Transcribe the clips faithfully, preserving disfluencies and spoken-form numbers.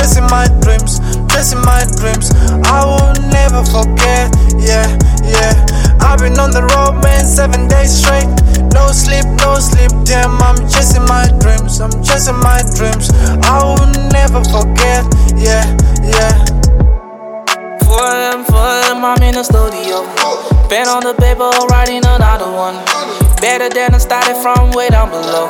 chasing my dreams, chasing my dreams. I will never forget, yeah, yeah. I've been on the road, man, seven days straight. No sleep, no sleep, damn, I'm chasing my dreams, I'm chasing my dreams. I will never forget, yeah, yeah. For them, for them, I'm in the studio. Pen on the paper, writing another one. Better than I started from way down below.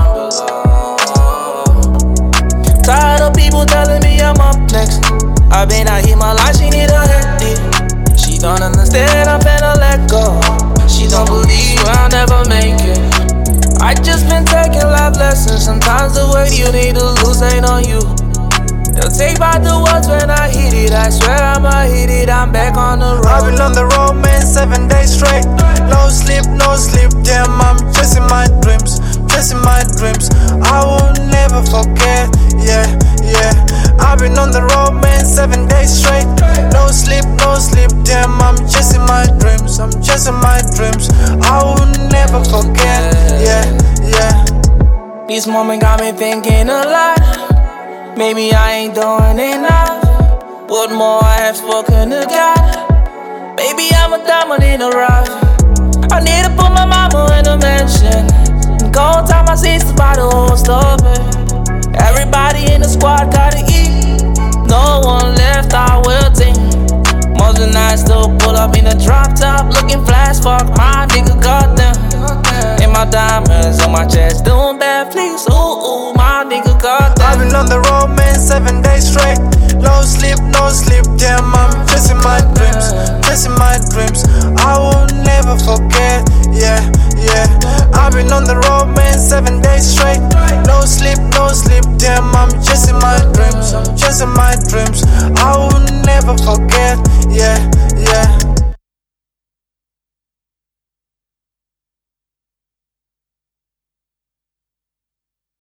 Tired of people telling me I'm up next. I been out here, my life, she need a headache. She don't understand, I'm finna let go. She don't believe I'll never make it. I just been taking life lessons. Sometimes the way you need to lose ain't on you. They'll take back the words when I hit it. I swear I'ma hit it, I'm back on the road. I've been on the road, man, seven days straight. No sleep, no sleep, damn, I'm chasing my dreams, chasing my dreams. I will never forget, yeah, yeah. I've been on the road, man, seven days straight. No sleep, no sleep, damn, I'm chasing my dreams, I'm chasing my dreams. I will never forget, yeah, yeah. This moment got me thinking a lot. Maybe I ain't doing enough. What more I have spoken to God? Baby, I'm a diamond in the rough. I need to put my mama in a mansion. Go tell my sister by the whole stop it. Everybody in the squad gotta eat. No one left, I will think. Most of the night still pull up in a drop top, looking flash, fuck my nigga, goddamn. And my diamonds on my chest, doing bad, please, ooh, ooh, my nigga, goddamn. I've been on the road, man, seven days straight. No sleep, no sleep, damn, I'm chasing my dreams, chasing my dreams. I will never forget, yeah, yeah. I've been on the road, man, seven days straight. No sleep, no sleep, damn, I'm chasing my dreams, I'm chasing my dreams. I will never forget, yeah.